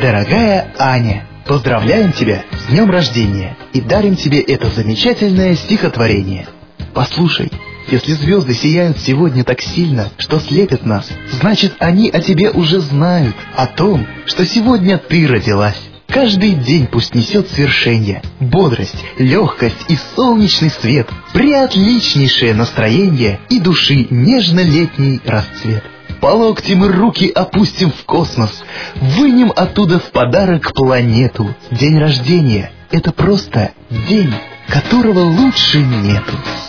Дорогая Аня, поздравляем тебя с днем рождения и дарим тебе это замечательное стихотворение. Послушай, если звезды сияют сегодня так сильно, что слепят нас, значит, они о тебе уже знают, о том, что сегодня ты родилась. Каждый день пусть несет свершение, бодрость, легкость и солнечный свет, преотличнейшее настроение и души нежно-летний расцвет. По локти мы руки опустим в космос, вынем оттуда в подарок планету. День рождения — это просто день, которого лучше нету.